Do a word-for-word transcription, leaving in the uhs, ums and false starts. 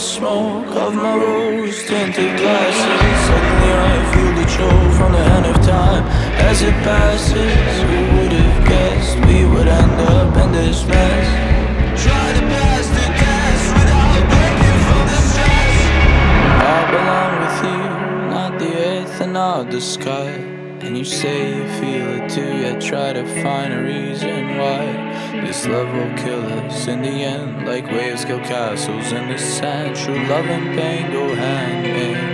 smoke of my rose-tinted glasses. Suddenly I feel the chill from the hand of time as it passes. Who would have guessed we would end up in this mess? Try to pass the gas without breaking from the stress. I belong with you, not the earth and not the sky. And you say you feel it too, yet try to find a reason why. This love will kill us in the end, like waves kill castles in the sand. True love and pain go hand in hand.